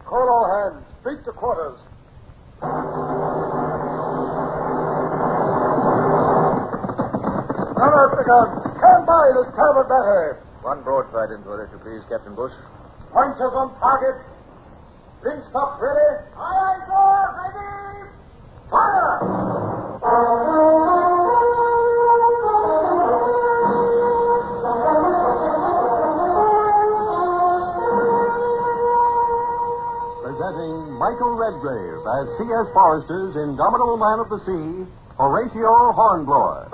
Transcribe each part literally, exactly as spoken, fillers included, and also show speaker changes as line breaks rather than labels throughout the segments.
Call all hands. Beat to quarters. Run out the guns. Stand by the starboard battery.
One broadside into it, if you please, Captain Bush.
Pointers on target. Linstock ready. Aye, aye, sir. Ready. Fire!
Presenting Michael Redgrave as C S. Forrester's Indomitable Man of the Sea, Horatio Hornblower.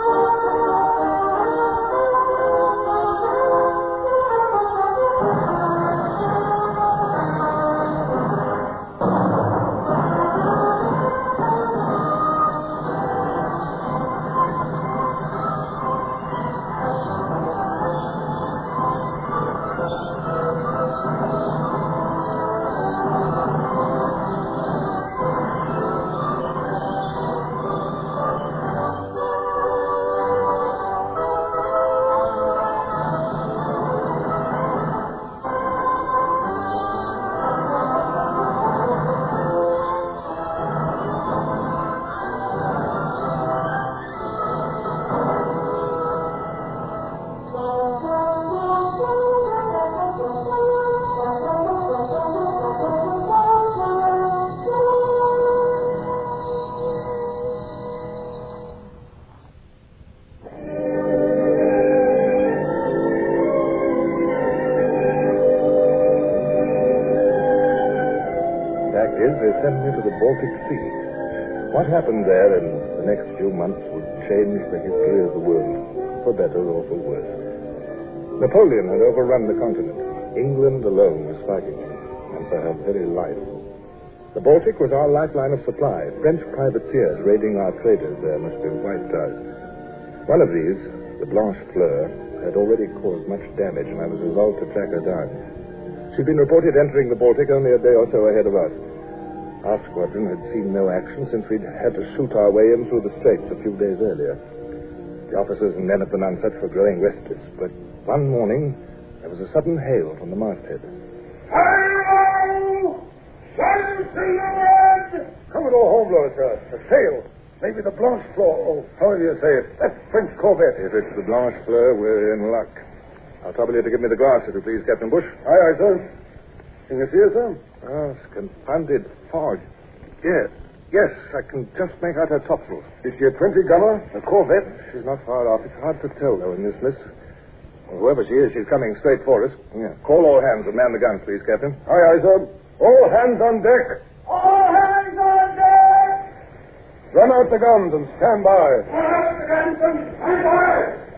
They sent me to the Baltic Sea. What happened there in the next few months would change the history of the world, for better or for worse. Napoleon had overrun the continent. England alone was fighting him, and for her very life. The Baltic was our lifeline of supply. French privateers raiding our traders there must be wiped out. One of these, the Blanche Fleur, had already caused much damage, and I was resolved to track her down. She'd been reported entering the Baltic only a day or so ahead of us. Our squadron had seen no action since we'd had to shoot our way in through the straits a few days earlier. The officers and men at the Nonsuch were growing restless, but one morning there was a sudden hail from the masthead.
Hello! Sail to leeward! Commodore Hornblower, sir. A sail. Maybe the Blanche Fleur, or however you say it. That French corvette.
If it's the Blanche Fleur, we're in luck. I'll trouble you to give me the glass, if you please, Captain Bush.
Aye, aye, sir. Can you see her, sir?
Oh, it's confounded fog. Yes, yes, I can just make out her topsails.
Is she a twenty-gunner? A corvette?
She's not far off. It's hard to tell, though, in this mist. Well, whoever she is, she's coming straight for us. Yeah. Call all hands and man the guns, please, Captain.
Aye, aye, sir. All hands on deck. All hands on deck! Run out the guns and stand by. Run out the guns and stand by!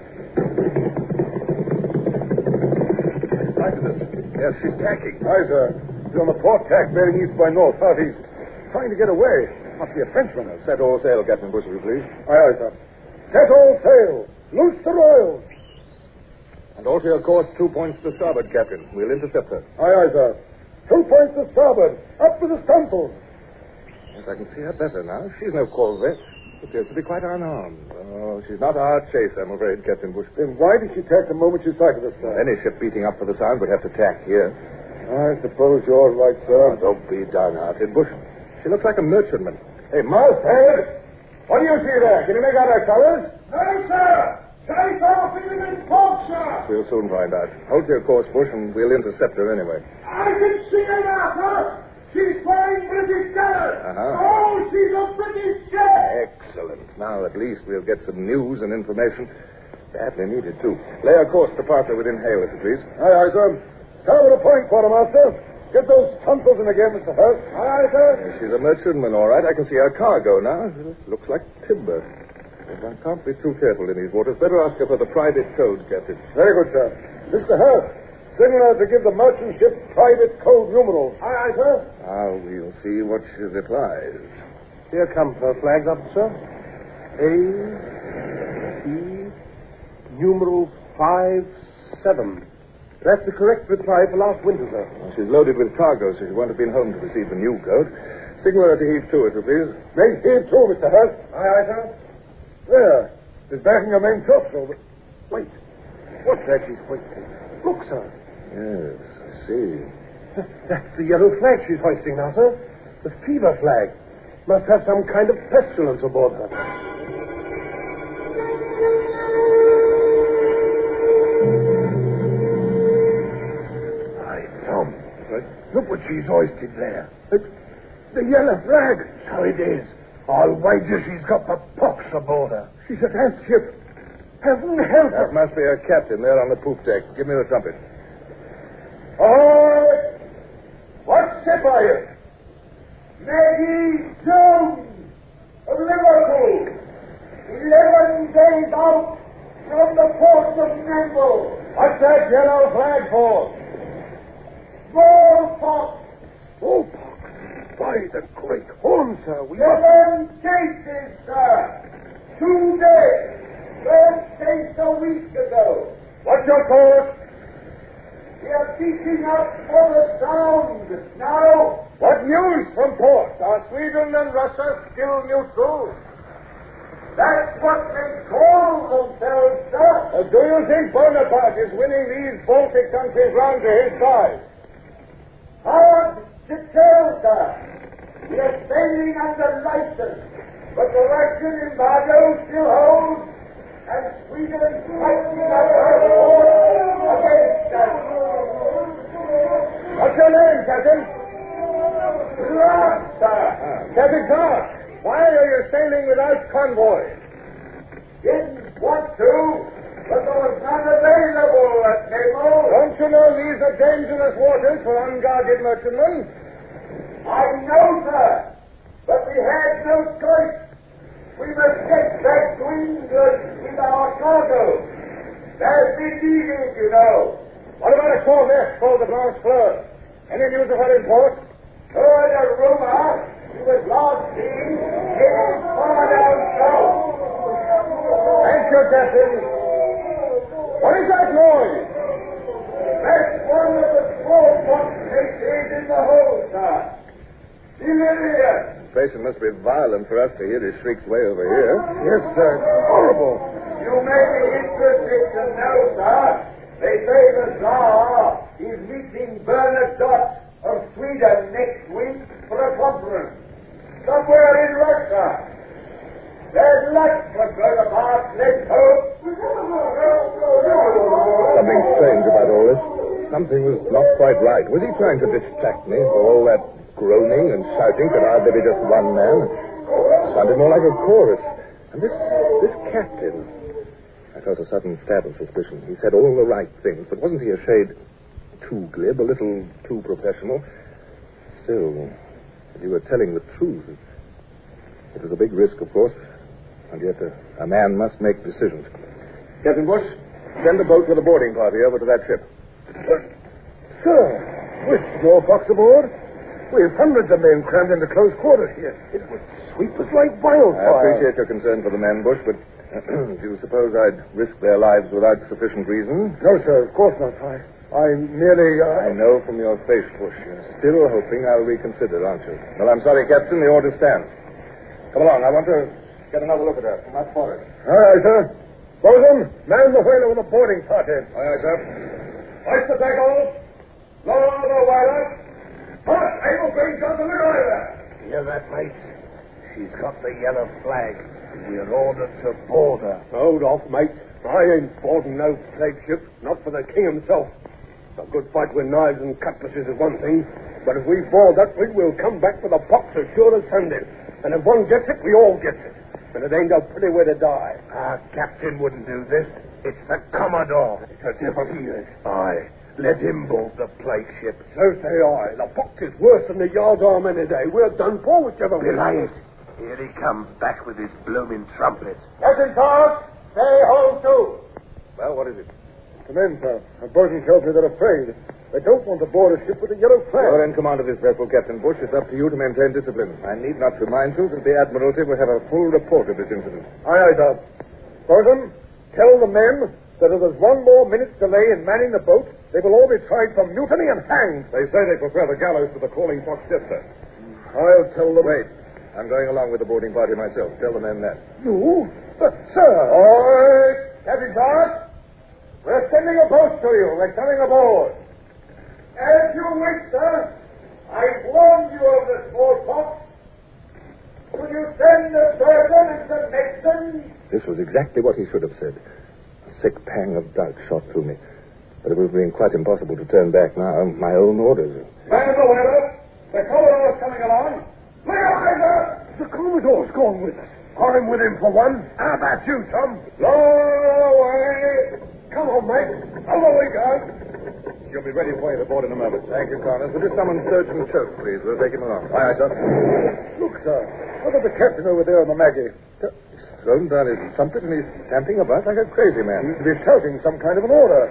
They sighted us. Yes, she's tacking.
Aye, sir. She's on the port tack, bearing east by north, southeast. Trying to get away. Must be a Frenchman.
Set all sail, Captain Bush, if you please.
Aye, aye, sir. Set all sail. Loose the royals.
And alter your course two points to starboard, Captain. We'll intercept her.
Aye, aye, sir. Two points to starboard. Up with the stunsails.
Yes, I can see her better now. She's no corvette. Appears to be quite unarmed. Oh, she's not our chase, I'm afraid, Captain Bush.
Then why did she tack the moment she sighted us, sir?
Any ship beating up for the sound would have to tack here.
I suppose you're right, sir.
Oh, don't be downhearted, Bush. She looks like a merchantman.
Hey, masthead! What do you see there? Can you make out our colors? No, sir! Chase off in the port, sir!
We'll soon find out. Hold your course, Bush, and we'll intercept her anyway.
I can see her now, sir! She's flying British colors!
Uh-huh.
Oh, she's a British ship!
Excellent. Now, at least we'll get some news and information. Badly needed, too. Lay our course to pass her within hail, if you please.
Aye, aye, sir. Starboard a point, quartermaster. Get those tonsils in again, Mister Hurst. Aye, aye, sir.
Yeah, she's a merchantman, all right. I can see her cargo now. It looks like timber. But I can't be too careful in these waters. Better ask her for the private code, Captain.
Very good, sir. Mister Hurst, signal her to give the merchant ship private code numerals. Aye, aye, sir.
Now, we'll see what she replies.
Here comes her flags up, sir. A, T, numeral five, seven. That's the correct reply for last winter, sir.
Well, she's loaded with cargo, so she won't have been home to receive the new code. Signal her to heave to, if you please.
Make heave to, Mister Hurst. Aye, aye, sir. There. She's backing her main topsail, but... Wait. What's that she's hoisting? Look, sir.
Yes, I see.
That's the yellow flag she's hoisting now, sir. The fever flag. Must have some kind of pestilence aboard her.
Hi, Tom. Look what she's hoisted there.
It's the yellow flag.
So it is. I'll wager she's got the pox aboard her.
She's a test ship. Heaven help
That
her.
must be her captain there on the poop deck. Give me the trumpet.
All right. What ship are you?
Maggie Jones of Liverpool. Eleven days out from the port of Nambo.
What's that yellow flag for?
Smallpox.
Smallpox. By the great horn, sir. We must...
Seven cases, sir. Two days. First case a week ago.
What's your course?
We are beating up for the Sound now.
What news from port? Are Sweden and Russia still neutral?
That's what they call themselves, sir.
Uh, do you think Bonaparte is winning these Baltic countries round to his side?
Hard to tell, sir. We are sailing under license, but the Russian embargo still holds, and Sweden is fighting up her force against us.
What's your name, Captain?
Clark, sir.
Captain Clark. Why are you sailing without convoy?
Didn't want to, but there was none available at Nemo.
Don't you know these are dangerous waters for unguarded merchantmen?
I know, sir, but we had no choice. We must get back to England with our cargo. There's been dealings, you know.
What about a corvette called the Blanche Fleur? Any news of her in port?
Heard a rumor she was last seen heading far down south.
Thank you, Captain. What is that noise?
That's one of the smallpox cases in the hold, sir. Delirious.
Grayson must be violent for us to hear his shrieks way over here.
Yes, sir. It's horrible.
You may be interested to know, sir. They say the Tsar is meeting Bernadotte of Sweden next week for a conference. Somewhere in Russia. There's luck for Bonaparte, let's hope.
Something strange about all this. Something was not quite right. Was he trying to distract me for all that groaning and shouting could hardly be just one man? It sounded more like a chorus. And this this captain... I felt a sudden stab of suspicion. He said all the right things, but wasn't he a shade too glib, a little too professional? Still, if he were telling the truth, it was a big risk, of course, and yet a, a man must make decisions. Captain Bush, send a boat with a boarding party over to that ship.
Uh, sir, with smallpox aboard? We have hundreds of men crammed into close quarters here. It would sweep us like wildfire.
I appreciate your concern for the men, Bush, but do you suppose I'd risk their lives without sufficient reason?
No, sir, of course not. I, I merely... Uh...
I know from your face, Bush, you're still hoping I'll reconsider, aren't you? Well, I'm sorry, Captain, the order stands. Come along, I want to get another look at her from that forward.
Aye, aye, sir. Bosun, man the whaler with a boarding party.
Aye, aye, sir.
Hoist the tackle. Lower the whaler. Hot, able being got the middle of that.
Hear that, mate? She's got the yellow flag. We're ordered to board her.
Hold off, mate. I ain't boarding no plague ship, not for the king himself. A good fight with knives and cutlasses is one thing, but if we board that brig, we'll come back with a pox as sure as Sunday. And if one gets it, we all get it. And it ain't a pretty way to die.
Our captain wouldn't do this. It's the Commodore.
It's a devil he is.
Aye. Let him board the plague ship.
So say I. The pox is worse than the yard's arm any day. We're done for, whichever way.
Belay it. Here he comes back with his blooming trumpet.
Captain Clark, say hold to.
Well, what is it?
The men, sir. The bosun tells me they're afraid. They don't want to board a ship with a yellow flag.
You're in command of this vessel, Captain Bush. It's up to you to maintain discipline. I need not remind you that the Admiralty will have a full report of this incident.
Aye, aye, sir. Bosun, tell the men that if there's one more minute's delay in manning the boat, they will all be tried for mutiny and hanged.
They say they prefer the gallows to the crawling fox death, sir.
I'll tell them...
Wait. I'm going along with the boarding party myself. Tell the men that.
You? But, sir...
All right, Captain Clark. We're sending a boat to you. We're coming aboard. As you wish, sir. I warned you of the smallpox. Will you send the surgeon and the medicine?
This was exactly what he should have said. A sick pang of doubt shot through me. But it would have been quite impossible to turn back now. My own orders.
Man of the weather, the Commodore's coming along. Look out, sir!
The Commodore's gone with us. I'm with him for one. How about you, Tom?
Lower away.
Come on, mate. Over we go.
She'll be ready for you to board in a moment. Thank you, Connors. Will you summon Surgeon Choke, please? We'll take him along. Aye, aye, sir.
Look, sir. Look at the captain over there on the Maggie.
He's thrown down his trumpet and he's stamping about like a crazy man.
Seems to be shouting some kind of an order.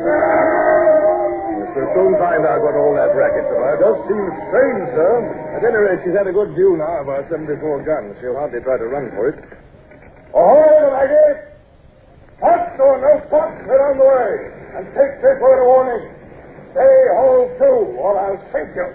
Yes, we'll soon find out what all that racket's about.
It does seem strange, sir.
At any rate, she's had a good view now of our seventy-four guns. She'll hardly try to run for it.
Ahoy, Maggie! Pots or no pots, get on the way. And take this word of warning. Stay hold to, or I'll sink you.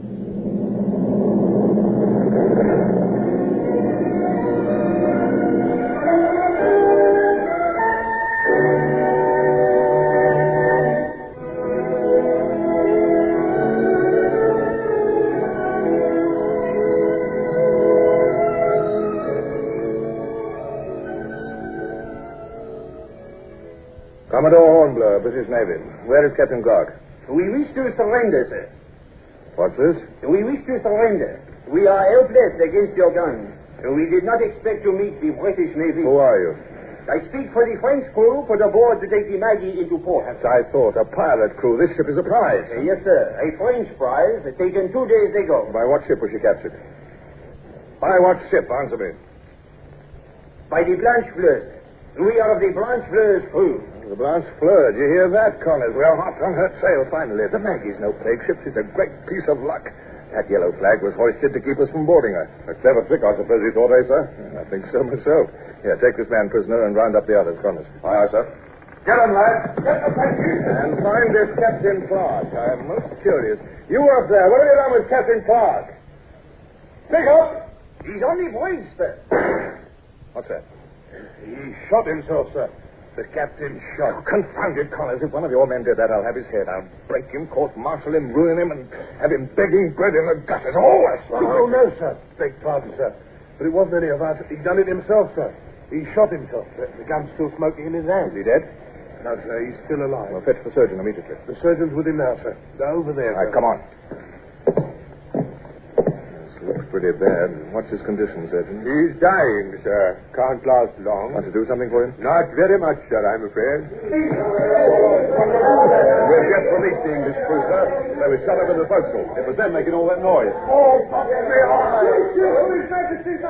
Commodore Hornblower, British Navy. Where is Captain Gog?
We wish to surrender, sir.
What's this?
We wish to surrender. We are helpless against your guns. We did not expect to meet the British Navy.
Who are you?
I speak for the French crew put aboard to take the Maggie into port.
As I thought. A pirate crew. This ship is a prize.
Uh, yes, sir. A French prize taken two days ago.
By what ship was she captured? By what ship? Answer me.
By the Blanche Fleur, sir. We are of the Blanche Fleur's crew.
The Blanche Fleur. Did you hear that, Connors? We're hot on her trail finally. The Maggie's no plague ship. She's a great piece of luck. That yellow flag was hoisted to keep us from boarding her. A clever trick, I suppose you thought, eh, sir? I think so myself. Here, take this man prisoner and round up the others, Connors. Aye, aye, sir.
Get him, lad. Get the Maggie.
And find this Captain Clark. I'm most curious. You up there, what have you done with Captain Clark?
Pick up.
He's on the voyage, sir.
What's that?
He shot himself, sir. The captain shot.
Oh, confound it, Connors. If one of your men did that, I'll have his head. I'll break him, court-martial him, ruin him, and have him begging bread in the gutters. Oh, that's
Oh, no, sir. Beg pardon, sir. But it wasn't any of us. He done it himself, sir. He shot himself. The, the gun's still smoking in his hand.
Is he dead?
No, sir. He's still alive.
Well, fetch the surgeon immediately.
The surgeon's with him now, sir. They're over there,
All right,
sir.
come on. This looks pretty bad. What's his condition, surgeon?
He's dying, sir. Can't last long.
Want to do something for him?
Not very much, sir, I'm afraid.
We've just released the English crew, sir. They were shut up in the forecastle. It was them making all that noise.
Oh, fuck me on. His Majesty's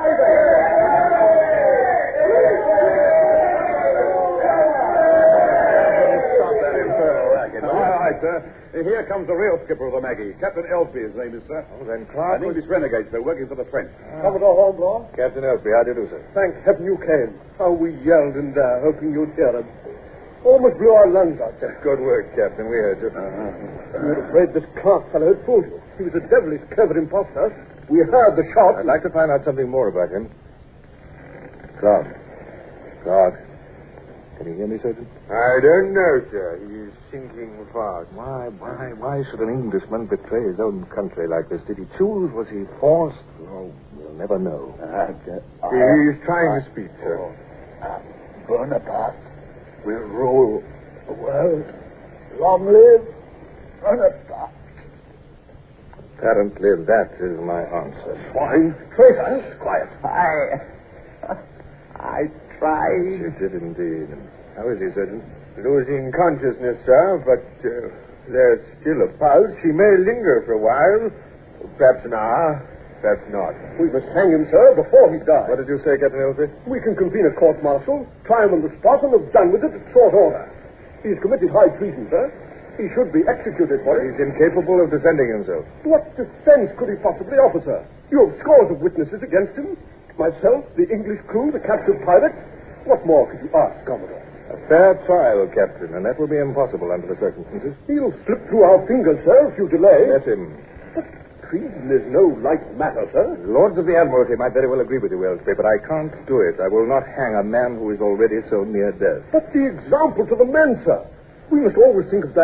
Stop that infernal racket. Aye, aye, sir. Here comes the real skipper of the Maggie. Captain Elsby, his name is, sir.
Oh, then Clark
An English renegade, sir, working for the French.
Commodore Hornblower?
Captain Elsby, how do you do, sir?
Thank heaven you came. How we yelled and uh, hoping you'd hear us. Almost blew our lungs out, sir.
Good work, Captain. We heard you.
We were afraid this Clark fellow had fooled you. He was a devilish clever imposter. We heard the shot.
I'd like to find out something more about him. Clark. Clark. Can you hear me, Surgeon?
I don't know, sir. He's sinking fast.
Why, why, why should an Englishman betray his own country like this? Did he choose? Was he forced? Oh, we'll never know.
Uh, He's trying to speak, sir.
Bonaparte will rule the world. Long live Bonaparte.
Apparently, that is my answer.
Swine. Traitors.
Quiet.
I... I tried.
You did indeed. How is he, Surgeon?
Losing consciousness, sir, but uh, there's still a pulse. He may linger for a while. Perhaps an hour. Perhaps not. We must hang him, sir, before he dies.
What did you say, Captain Elsby?
We can convene a court-martial, try him on the spot, and have done with it at short order. He's committed high treason, sir. He should be executed for it.
He's incapable of defending himself.
What defense could he possibly offer, sir? You have scores of witnesses against him. Myself, the English crew, the captured pilot. What more could you ask, Commodore?
A fair trial, Captain, and that will be impossible under the circumstances.
He'll slip through our fingers, sir, if you delay.
Let him.
But treason is no light matter, sir.
The Lords of the Admiralty might very well agree with you, Elsby, but I can't do it. I will not hang a man who is already so near death.
But the example to the men, sir. We must always think of that.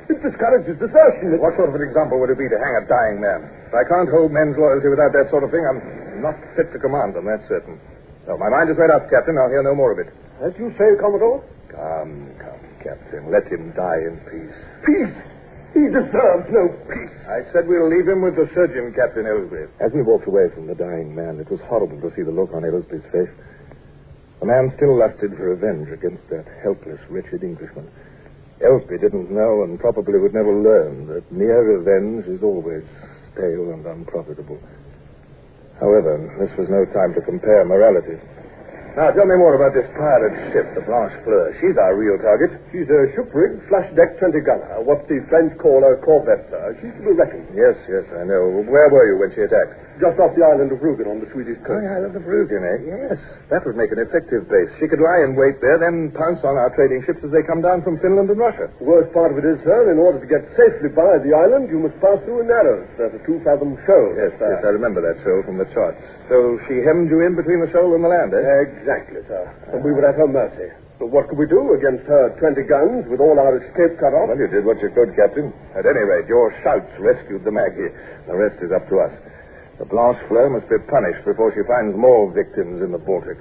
It discourages desertion. It...
What sort of an example would it be to hang a dying man? If I can't hold men's loyalty without that sort of thing, I'm not fit to command them, that's certain. No, my mind is made up, Captain. I'll hear no more of it.
As you say, Commodore?
Come, come, Captain. Let him die in peace.
Peace? He deserves no peace.
I said we'll leave him with the surgeon, Captain Ellsbury. As we walked away from the dying man, it was horrible to see the look on Ellsbury's face. The man still lusted for revenge against that helpless, wretched Englishman. Ellsbury didn't know and probably would never learn that mere revenge is always stale and unprofitable. However, this was no time to compare moralities. Now, tell me more about this pirate ship, the Blanche Fleur. She's our real target.
She's a ship-rigged, flash-deck twenty-gunner, what the French call a corvette, sir. She's to be reckoned.
Yes, yes, I know. Where were you when she attacked?
Just off the island of Rügen on the Swedish
Oh,
coast.
the island of Rügen, eh? Yes. That would make an effective base. She could lie in wait there, then pounce on our trading ships as they come down from Finland and Russia.
The worst part of it is, sir, in order to get safely by the island, you must pass through a narrows. There's a two-fathom shoal.
Yes,
sir.
yes, I remember that shoal from the charts. So she hemmed you in between the shoal and the land, eh?
Exactly, sir. And we were at her mercy. But what could we do against her twenty guns with all our escape cut off?
Well, you did what you could, Captain. At any rate, your shouts rescued the Maggie. The rest is up to us. The Blanche Fleur must be punished before she finds more victims in the Baltic.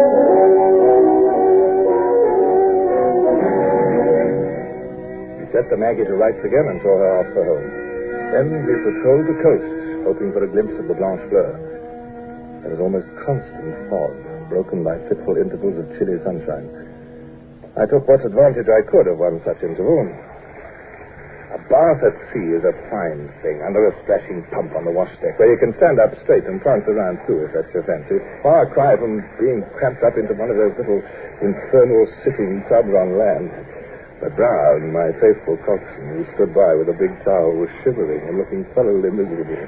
We set the Maggie to rights again and saw her off for home. Then we patrolled the coast, hoping for a glimpse of the Blanche Fleur. There was almost constant fog, broken by fitful intervals of chilly sunshine. I took what advantage I could of one such interval. A bath at sea is a fine thing, under a splashing pump on the wash deck, where you can stand up straight and prance around too, if that's your fancy. Far cry from being cramped up into one of those little infernal sitting tubs on land. But Brown, my faithful coxswain, who stood by with a big towel, was shivering and looking thoroughly miserable.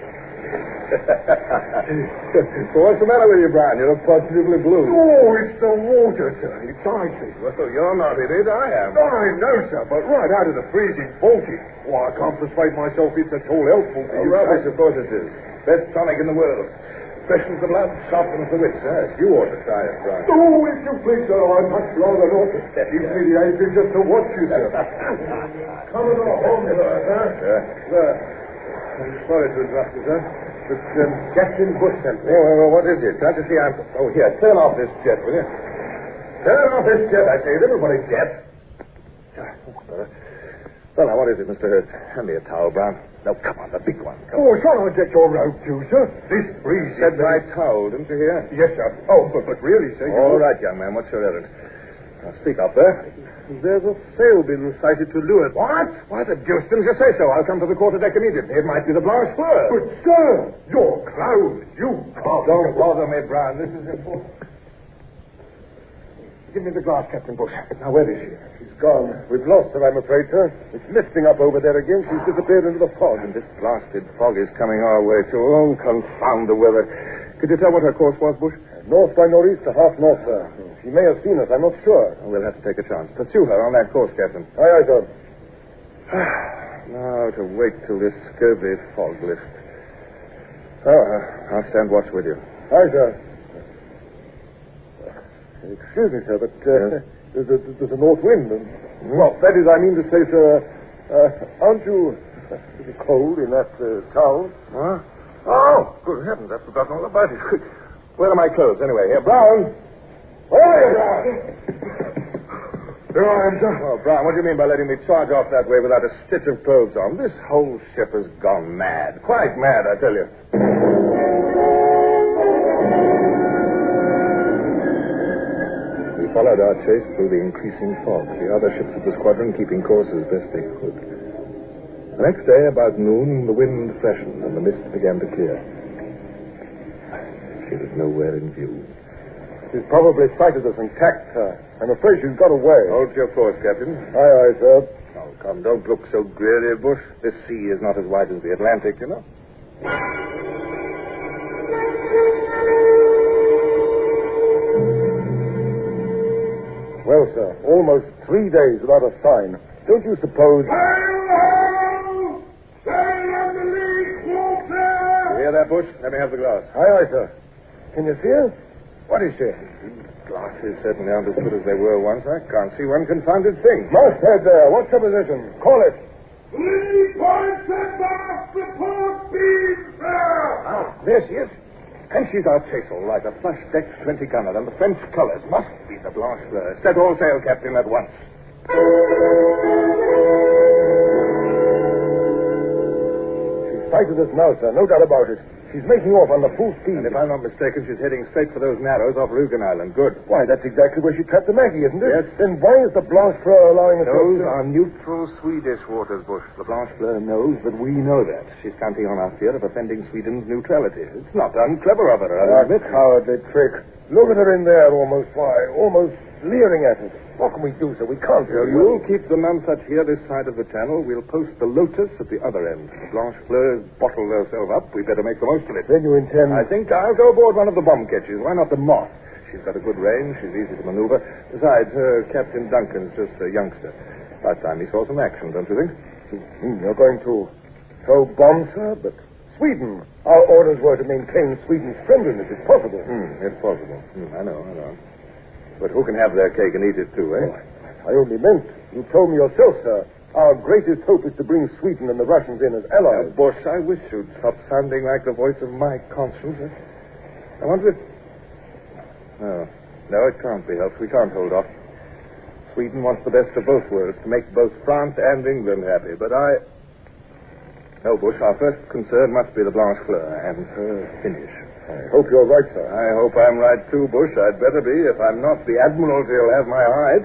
What's the matter with you, Brown? You look positively blue.
Oh, it's the water, sir. It's icy.
Well, you're not in it. I am.
I know, sir, but right out of the freezing Baltic. Why, I can't persuade myself it's at all helpful to
Oh,
you.
rubbish, of course it is. Best tonic in the world. Freshens the blood, sharpens the wits. Yes, you ought to try it, Brown.
Oh, if you please, sir, I'd much rather not. Gives me the aching just to watch you, sir. Commodore Holmes, sir.
Sir.
Sir, I'm sorry to interrupt you, sir, but um, Captain Bush sent me.
Oh, well, well, what is it? Can't you see I'm... Oh, here, turn off this jet, will you? Turn off this jet, I say. Is everybody deaf? Ah, that's better. Well, now, what is it, Mister Hurst? Hand me a towel, Brown. No, come on, the big one. Come
Oh, shall I get your robe too, sir? This breeze...
Said my towel, didn't you hear?
Yes, sir. Oh, but, but really, sir...
All right, young man, what's your errand? Now, speak up there.
There's a sail been sighted to leeward.
What? Why the deuce didn't you say so? I'll come to the quarterdeck immediately. It might be the Blanche Fleur.
But, sir, your clothes, you can't...
Don't bother me, Brown. This is important.
Give me the glass, Captain Bush. Now, where is she? She's gone. We've lost her, I'm afraid, sir. It's misting up over there again. She's disappeared into the fog.
And this blasted fog is coming our way, too. Oh, confound the weather. Could you tell what her course was, Bush?
North by northeast to half north, sir. She may have seen us. I'm not sure.
Oh, we'll have to take a chance. Pursue her on that course, Captain.
Aye, aye, sir.
Now to wait till this scurvy fog lifts. Oh, uh, I'll stand watch with you.
Aye, sir. Excuse me, sir, but uh,
Yes?
there's, a, there's a north wind. And, well, that is, I mean to say, sir, uh, aren't you uh, a little cold in that uh, towel?
Huh? Oh, good heavens, I've forgotten all about it. Where are my clothes, anyway? Here, Brown.
Where are you, Brown? There I am, sir.
Oh, Brown, what do you mean by letting me charge off that way without a stitch of clothes on? This whole ship has gone mad. Quite mad, I tell you. We followed our chase through the increasing fog, the other ships of the squadron keeping course as best they could. The next day, about noon, the wind freshened and the mist began to clear. She was nowhere in view.
She's probably sighted us and tacked, sir. I'm afraid she's got away.
Hold your course, Captain.
Aye, aye, sir.
Oh, come, don't look so dreary, Bush. This sea is not as wide as the Atlantic, you know.
Well, sir, almost three days without a sign. Don't you suppose...
Sail! Sail on the lee quarter!
You hear that, Bush? Let me have the glass.
Aye, aye, sir. Can you see her? What is she?
Glasses certainly aren't as good as they were once. I can't see one confounded thing.
Masthead there. What's your position? Call it.
Three points above the port beam, sir!
Ah, there she is. And she's our chase, all right. A flush-decked twenty-gunner, and the French colors must be the Blanche Fleur. Set all sail, Captain, at once.
She's sighted us now, sir. No doubt about it. She's making off on the full speed.
And if I'm not mistaken, she's heading straight for those narrows off Rugen Island. Good.
Why, that's exactly where she trapped the Maggie, isn't it?
Yes.
Then why is the Blanche Fleur allowing us...
Those
to...
are neutral Swedish waters, Bush. The Blanche Fleur knows that we know that. She's counting on our fear of offending Sweden's neutrality. It's not unclever of her, I'll admit.
A cowardly trick. Look at her in there, almost, why, almost leering at us. What can we do, sir? We can't do
Well,
it.
you'll keep the Nonsuch here this side of the channel. We'll post the Lotus at the other end. The Blanche Fleur's bottled herself up. We'd better make the most of it.
Then you intend...
I think I'll go aboard one of the bomb catches. Why not the Moth? She's got a good range. She's easy to maneuver. Besides, her Captain Duncan's just a youngster. Last time he saw some action, don't you think?
Hmm, you're going to throw bombs, sir? But Sweden. Our orders were to maintain Sweden's friendliness, if possible.
Hmm, if possible. Hmm, I know, I know. But who can have their cake and eat it, too, eh?
I only meant, you told me yourself, sir, our greatest hope is to bring Sweden and the Russians in as allies.
Now, Bush, I wish you'd stop sounding like the voice of my conscience. I wonder if... No, no, it can't be helped. We can't hold off. Sweden wants the best of both worlds, to make both France and England happy. But I... No, Bush, our first concern must be the Blanche Fleur and her finish.
I hope you're right, sir.
I hope I'm right, too, Bush. I'd better be. If I'm not, the Admiralty will have my hide.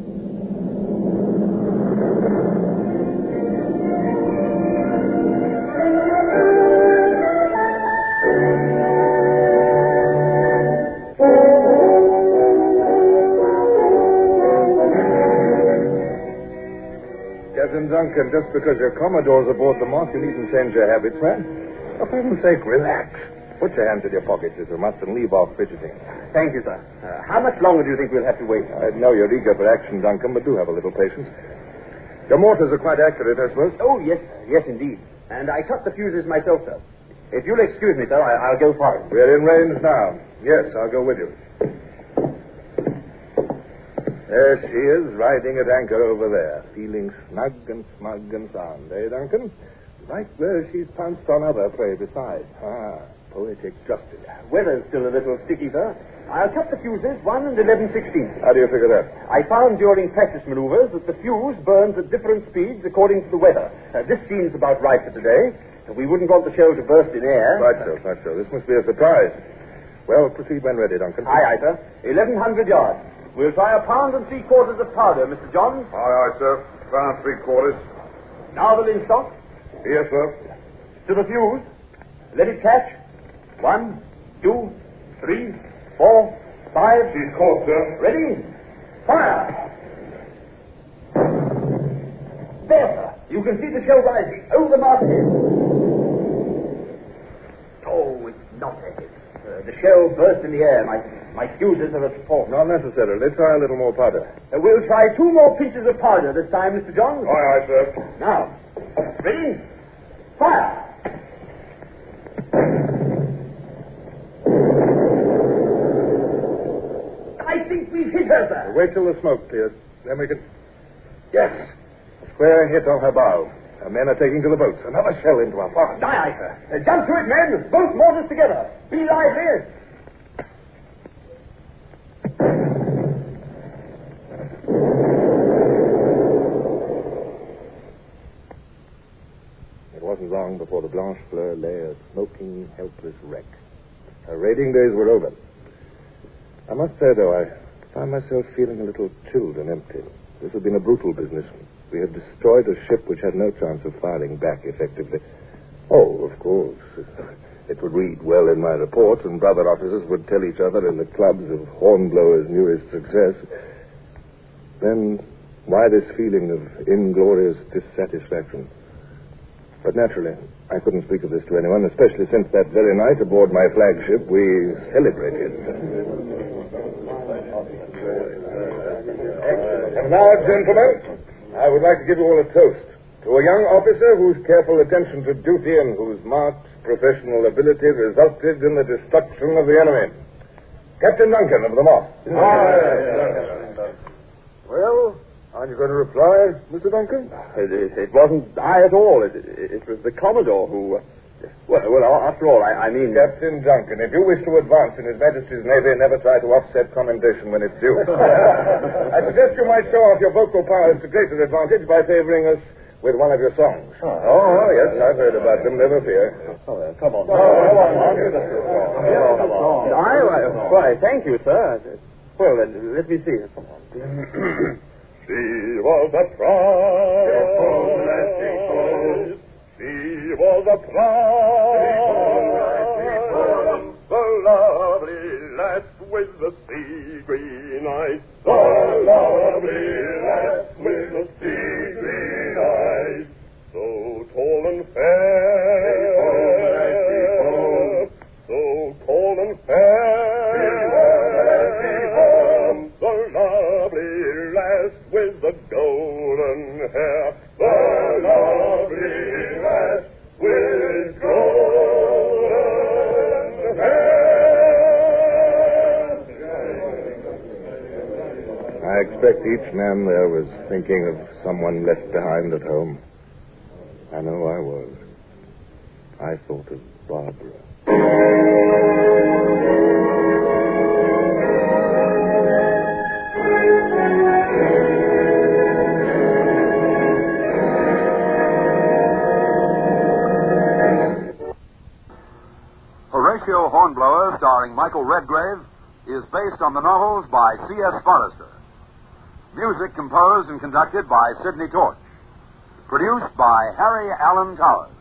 Captain Duncan, just because your Commodore's aboard the Moth, you needn't change your habits, man. For heaven's sake, relax. Put your hands in your pockets if you must and leave off fidgeting.
Thank you, sir. Uh, how much longer do you think we'll have to wait?
I know you're eager for action, Duncan, but do have a little patience. Your mortars are quite accurate, I suppose.
Oh, yes, sir. Yes, indeed. And I shot the fuses myself, sir. If you'll excuse me, sir, I- I'll go for it.
We're in range now. Yes, I'll go with you. There she is, riding at anchor over there, feeling snug and smug and sound, eh, Duncan? Right where she's pounced on other prey besides. Ah, poetic justice.
Weather's still a little sticky, sir. I'll cut the fuses one and eleven sixteenths.
How do you figure that?
I found during practice maneuvers that the fuse burns at different speeds according to the weather. Uh, this seems about right for today. We wouldn't want the shell to burst in air.
Right so, right so. This must be a surprise. Well, proceed when ready, Duncan.
Aye, aye, sir. eleven hundred yards. We'll try a pound and three quarters of powder, Mister John.
Aye, aye, sir. Pound three quarters.
Now the linstock.
Yes, sir.
To the fuse. Let it catch. One, two, three, four, five.
She's caught, sir.
Ready? Fire! There, sir. You can see the shell rising over the masthead. Oh, it's not a hit. Uh, the shell burst in the air. My my fuses are at fault.
Not necessarily. Try a little more powder.
Uh, we'll try two more pieces of powder this time, Mister John.
Aye, aye, sir.
Now, ready? Fire! I think we've hit her, sir.
Wait till the smoke clears. Then we can... Yes! A square hit on her bow. Our men are taking to the boats. Another shell into our fire.
Aye, aye, sir. Uh, jump to it, men. Both mortars together. Be lively.
It wasn't long before the Blanche Fleur lay a smoking, helpless wreck. Her raiding days were over. I must say, though, I found myself feeling a little chilled and empty. This had been a brutal business. We had destroyed a ship which had no chance of firing back effectively. Oh, of course. It would read well in my report, and brother officers would tell each other in the clubs of Hornblower's newest success. Then, why this feeling of inglorious dissatisfaction? But naturally, I couldn't speak of this to anyone, especially since that very night aboard my flagship we celebrated. And now, gentlemen, I would like to give you all a toast to a young officer whose careful attention to duty and whose marked professional ability resulted in the destruction of the enemy. Captain Duncan of the Moth.
Well,
Aren't you going to reply, Mister Duncan?
It, it, it wasn't I at all. It, it, it was the Commodore who... Uh, well, well, after all, I, I mean...
Captain Duncan, if you wish to advance in His Majesty's Navy, never try to offset commendation when it's due. I suggest you might show off your vocal powers to greater advantage by favoring us with one of your songs. Oh, oh yes, I've heard about them, never fear.
Oh, well, come on.
Oh, come on, on. Give us a song.
Oh, come on. I, I, why, thank you, sir. Well, then, let me see. Come on.
She was a prize. She was a prize. The lovely lass with the sea green eyes. The lovely lass with the sea green eyes. So tall and fair. So tall and fair. The lovely lass with the golden hair. The lovely lass with golden hair.
I expect each man there was thinking of someone left behind at home. I know I was. I thought of Barbara.
Horatio Hornblower, starring Michael Redgrave, is based on the novels by C S Forrester. Music composed and conducted by Sidney Torch. Produced by Harry Allen Towers.